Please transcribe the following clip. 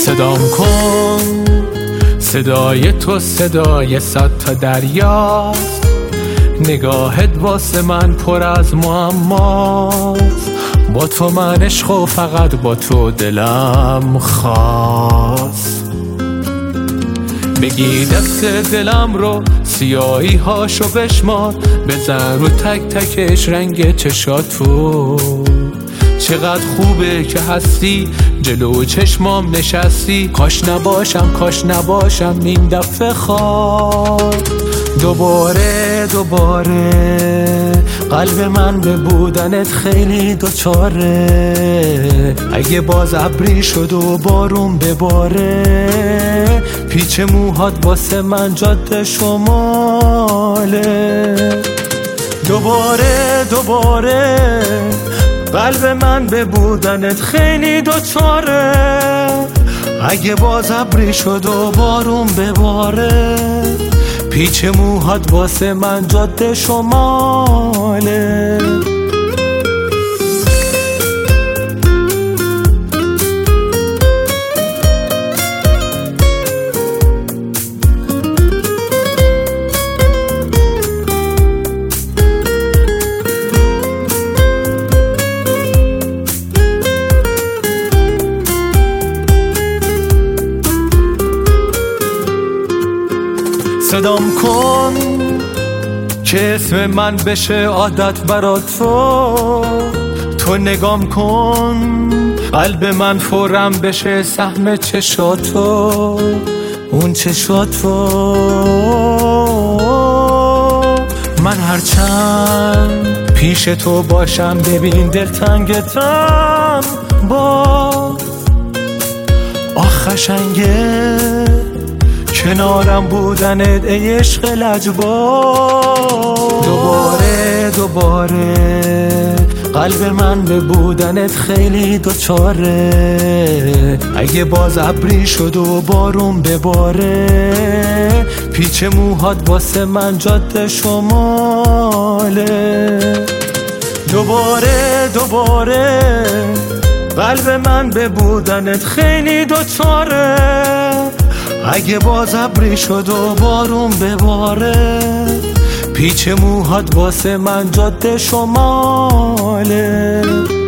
صدام کن، صدای تو صدای صد تا دریاست، نگاهت واسه من پر از معماست، با تو من عشق و فقط با تو دلم خواست. بگی دست دلم رو سیاهی هاشو بشمار، بزن رو تک تکش رنگ چشاتو، چقدر خوبه که هستی جلو چشمام نشستی، کاش نباشم این دفعه خواب. دوباره قلب من به بودنت خیلی دوچاره، اگه باز ابری شد و بارون بباره، پیچ موهات واسه من جاده شماله. دوباره قلب من به بودنت خیلی دوچاره، اگه باز ابری شد و بارون بباره، پیچ موهات واسه من جاده شماله. صدام کن که اسم من بشه عادت برا تو نگام کن، قلب من فورم بشه سهم چشاتو، اون چشاتو. من هرچند پیش تو باشم ببین دلتنگتم با قشنگه، کنارم بودنت ای عشق لجبار. دوباره قلب من به بودنت خیلی دوچاره، اگه باز ابری شد و بارون بباره، پیچ موهات واسه من جاده شماله. دوباره قلب من به بودنت خیلی دوچاره، اگه باز ابری شد و بارون بباره، پیچ موهات واسه من جاده شماله.